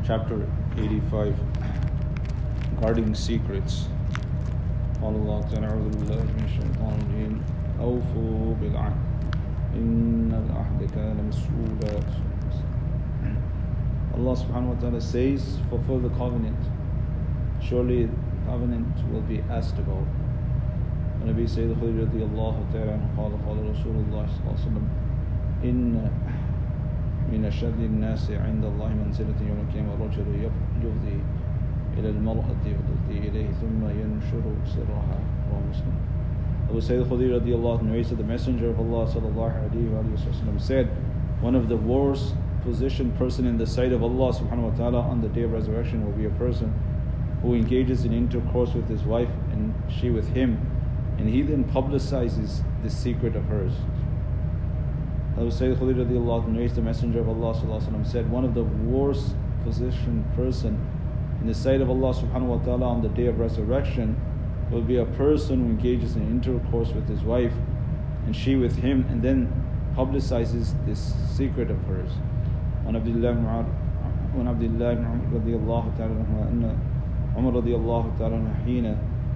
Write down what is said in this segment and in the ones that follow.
Chapter 85, Guarding Secrets. قال الله تعالى أعوذ بالله من الشيطان الرجيم أوفوا بالعهد إن العهد كان مسؤولا. Allah subhanahu wa ta'ala says, fulfill the covenant. Surely the covenant will be asked about. النبي سيد الخدري رضي الله تعالى عنه قال قال رسول الله صلى الله عليه وسلم إن من أشد الناس عند الله منزلة يوم القيامة رجل يفضي إلى المرأة يفضي إليه ثم ينشر سرها. رواه Muslim. Abu Sayyid al-Khudri radiallahu anhu narrates that the Messenger of Allah sallallahu alayhi wa sallam said, one of the worst positioned person in the sight of Allah subhanahu wa ta'ala on the day of resurrection will be a person who engages in intercourse with his wife and she with him, and he then publicizes the secret of hers. Abu Sayyid al-Khudri radiallahu anhu narrates the Messenger of Allah sallallahu alayhi wa sallam said, one of the worst positioned person in the sight of Allah subhanahu wa ta'ala on the day of resurrection will be a person who engages in intercourse with his wife and she with him, and then publicizes this secret of hers. وعن عبد الله بن عمر رضي الله تعالى عنه أن عمر رضي الله تعالى عنه حين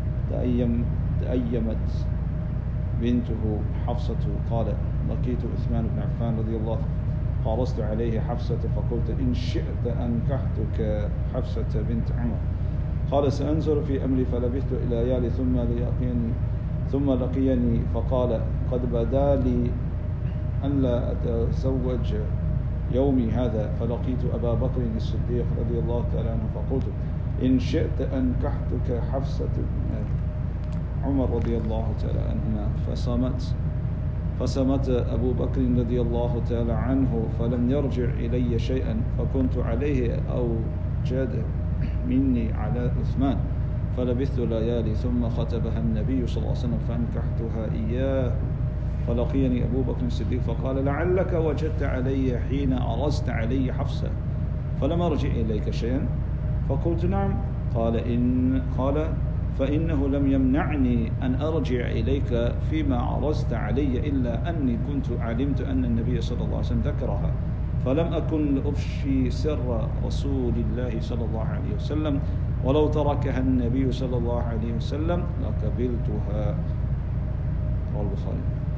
تأيمت بنته حفصة قال لقيت عثمان بن عفان رضي الله عنه فعرضت عليه حفصة فقلت إن شئت أنكحتك حفصة بنت عمر قال سأنظر في أمري فلبثت إلى ليالي ثم لقيني فقال قد بدا لي أن لا أتزوج يومي هذا فلقيت أبا بكر الصديق رضي الله تعالى عنه فقلت إن شئت أنكحتك حفصة عمر رضي الله تعالى عنهما فصمت أبو بكر رضي الله تعالى عنه فلم يرجع إلي شيئا فكنت عليه أوجد مني على عثمان فلبثت ليالي ثم خطبها النبي صلى الله عليه وسلم فأنكحتها إياه فلقيني أبو بكر الصديق فقال لعلك وجدت علي حين عرضت علي حفصة فلم أرجع إليك شيئا فقلت نعم قال فإنه لم يمنعني أن أرجع إليك فيما عرضت علي إلا أني كنت علمت أن النبي صلى الله عليه وسلم ذكرها فلم أكن لأفشي سر رسول الله صلى الله عليه وسلم ولو تركها النبي صلى الله عليه وسلم لقبلتها. رواه البخاري.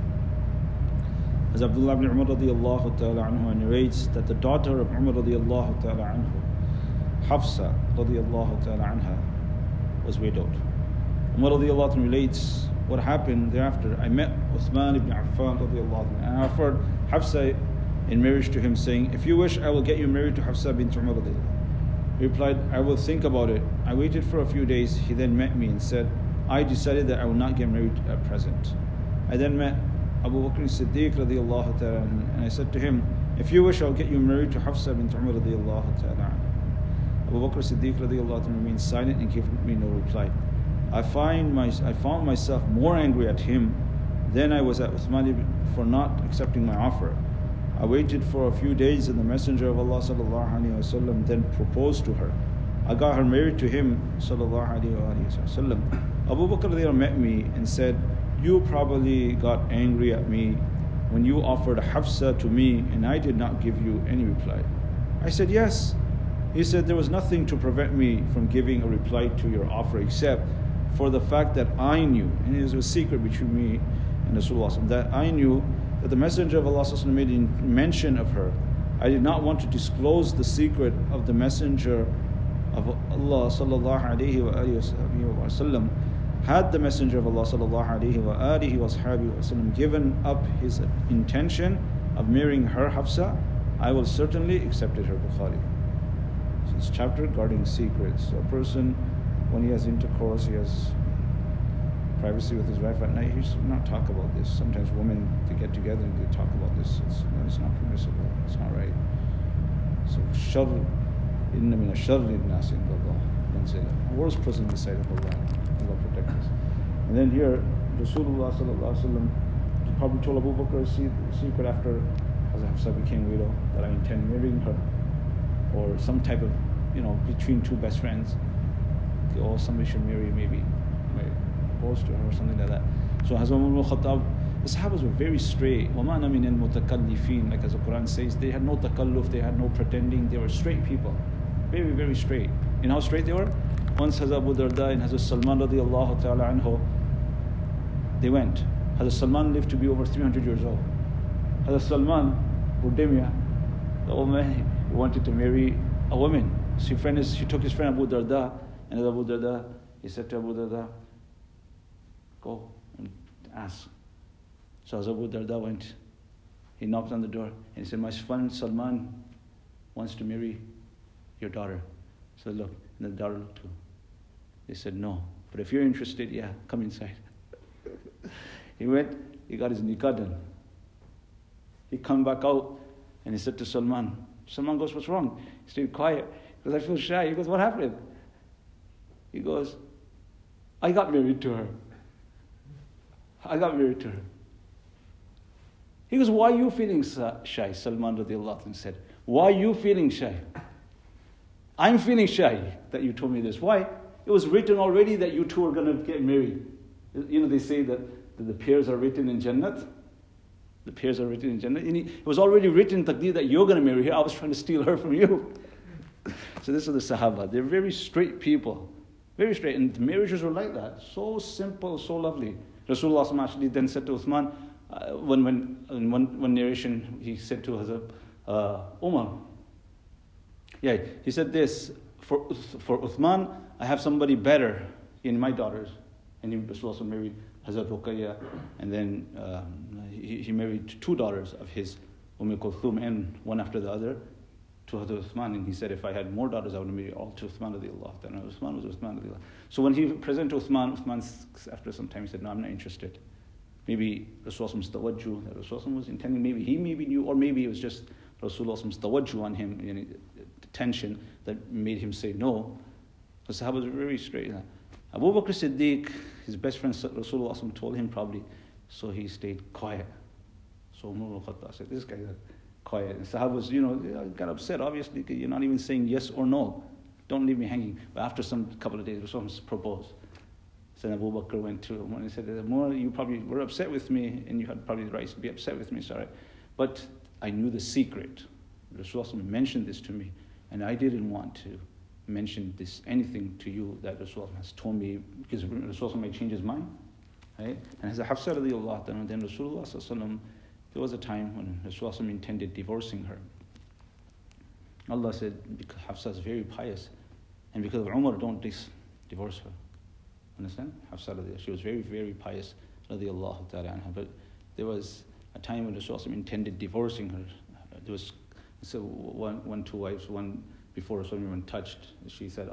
As Abdullah ibn Umar radiallahu ta'ala anhu narrates that the daughter of Umar radiallahu ta'ala anhu, Hafsa radiallahu ta'ala anha, was widowed. Umar radiallahu anhu relates what happened thereafter. I met Uthman ibn Affan radiallahu anhu and I offered Hafsa in marriage to him, saying, if you wish, I will get you married to Hafsa bint Umar radiallahu. He replied, I will think about it. I waited for a few days. He then met me and said, I decided that I will not get married at present. I then met Abu Bakr as-Siddiq radiallahu ta'ala and I said to him, if you wish, I'll get you married to Hafsa bint Umar radiallahu ta'ala. Abu Bakr as-Siddiq radiallahu ta'ala remained silent and gave me no reply. I found myself more angry at him than I was at Uthman for not accepting my offer. I waited for a few days and the Messenger of Allah sallallahu alaihi wasallam then proposed to her. I got her married to him sallallahu alaihi wasallam. Abu Bakr met me and said, you probably got angry at me when you offered Hafsa to me and I did not give you any reply. I said, yes. He said, there was nothing to prevent me from giving a reply to your offer except for the fact that I knew, and it was a secret between me and Rasulullah, that I knew that the Messenger of Allah made mention of her. I did not want to disclose the secret of the Messenger of Allah sallallahu alaihi wa sallam. Had the Messenger of Allah sallallahu alaihi wa sallam given up his intention of marrying her Hafsa, I will certainly accepted her. Bukhari. So this chapter guarding secrets. So a person, when he has intercourse, he has privacy with his wife at night, he should not talk about this. Sometimes women, they get together and they talk about this. It's not permissible. It's not right. So sharr, inna min sharri an-nas inda Allah manzila. Worst person in the sight of Allah. Allah protect us. And then here, Rasulullah sallallahu alaihi wasallam probably told Abu Bakr a secret after Hafsa became widow that I intend marrying her, or some type of, between two best friends. Or somebody should marry maybe propose to her or something like that. So Hazrat Umar ibn Khattab, the Sahabas were very straight. وَمَا أَنَا مِنَ الْمُتَكَلِّفِينَ, like as the Quran says, they had no takalluf, they had no pretending, they were straight people. Very, very straight. You know how straight they were? Once Hazrat Abu Darda and Hazrat Salman radiallahu ta'ala anhu, they went. Hazrat Salman lived to be over 300 years old. Hazrat Salman, Budemia, the old man, he wanted to marry a woman. So he took his friend Abu Darda, and Abu Darda, he said to Abu Darda, go and ask. So as Abu Darda went, he knocked on the door, and he said, my friend Salman wants to marry your daughter. So look, and the daughter looked too. They said, no, but if you're interested, yeah, come inside. He went, he got his nikah done. He come back out, and he said to Salman, Salman goes, what's wrong? He stayed quiet, because I feel shy. He goes, what happened? He goes, I got married to her. I got married to her. He goes, why are you feeling shy? Salman radiallahu anhu said, why are you feeling shy? I'm feeling shy that you told me this. Why? It was written already that you two are going to get married. You know, they say that the pairs are written in Jannat. The pairs are written in Jannat. It was already written in Taqdeer that you're going to marry her. I was trying to steal her from you. So this is the Sahaba. They're very straight people. Very straight. And the marriages were like that. So simple, so lovely. Rasulullah actually then said to Uthman, one narration, he said to Hazrat Umar, yeah, he said this, for Uthman, I have somebody better in my daughters. And he also married Hazrat Ruqayya, and then he married two daughters of his, Kulthum, and one after the other, to Hazrat Uthman. And he said, if I had more daughters, I would marry all to Uthman radiallahu. Then Uthman was Uthman radiallahu. So when he presented to Uthman, after some time, he said, no, I'm not interested. Maybe Rasulullah's tawajjuh, that Rasulullah was intending, maybe he knew, or maybe it was just Rasulullah's tawajjuh on him, tension that made him say no. The Sahaba were very straight. Abu Bakr Siddiq, his best friend Rasulullah told him probably, so he stayed quiet. So Umar al-Khattab said, this guy is quiet. And Sahabas, got upset, obviously, because you're not even saying yes or no. Don't leave me hanging. But after some couple of days, Rasulullah proposed. So Abu Bakr went to him and said, Umar, you probably were upset with me, and you had probably the right to be upset with me, sorry. But I knew the secret. Rasulullah mentioned this to me, and I didn't want to mention anything to you that Rasulullah has told me, because Rasulullah may change his mind. Right? And as a Hafsa radiallahu anha, then Rasulullah, there was a time when Rasulullah intended divorcing her. Allah said, because Hafsa is very pious, and because of Umar, don't divorce her. Understand? Hafsa, she was very, very pious, radiallahu ta'ala anha. But there was a time when Rasulullah intended divorcing her. There was two wives, one before Rasulullah even touched. She said,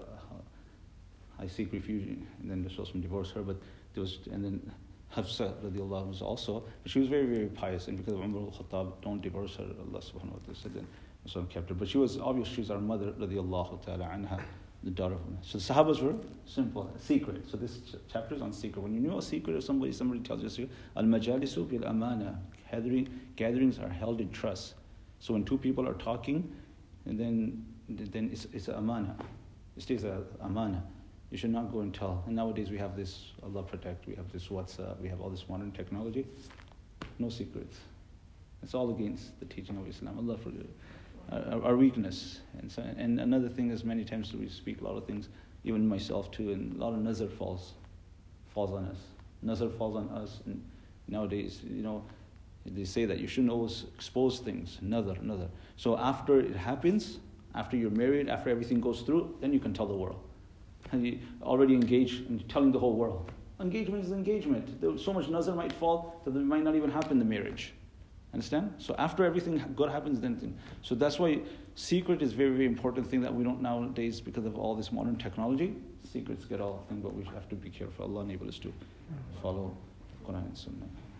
I seek refuge, and then Rasulullah divorced her. But there was, and then Hafsa radiallahu was also, she was very, very pious, and because of Umar al-Khattab, don't divorce her, Allah subhanahu wa ta'ala said, then Rasulullah kept her. But she was our mother, radiallahu ta'ala anha, the daughter of him. So the Sahabas were simple, secret. So this chapter is on secret. When you know a secret of somebody tells you a secret, al-majalisu bil amana, gatherings are held in trust. So when two people are talking, and then it's a amana. It stays a amana. You should not go and tell. And nowadays we have this, Allah protect, we have this WhatsApp, we have all this modern technology. No secrets. It's all against the teaching of Islam. Allah for our weakness. And another thing is, many times we speak a lot of things, even myself too, and a lot of nazar falls on us. Nazar falls on us. And nowadays, they say that you shouldn't always expose things. Nazar. So after it happens, after you're married, after everything goes through, then you can tell the world. And you already engaged in telling the whole world. Engagement is engagement. So much nazar might fall that it might not even happen in the marriage. Understand? So after everything good happens, then. So that's why secret is very, very important thing that we don't nowadays, because of all this modern technology. Secrets get all things, but we have to be careful. Allah enable us to follow Quran and Sunnah.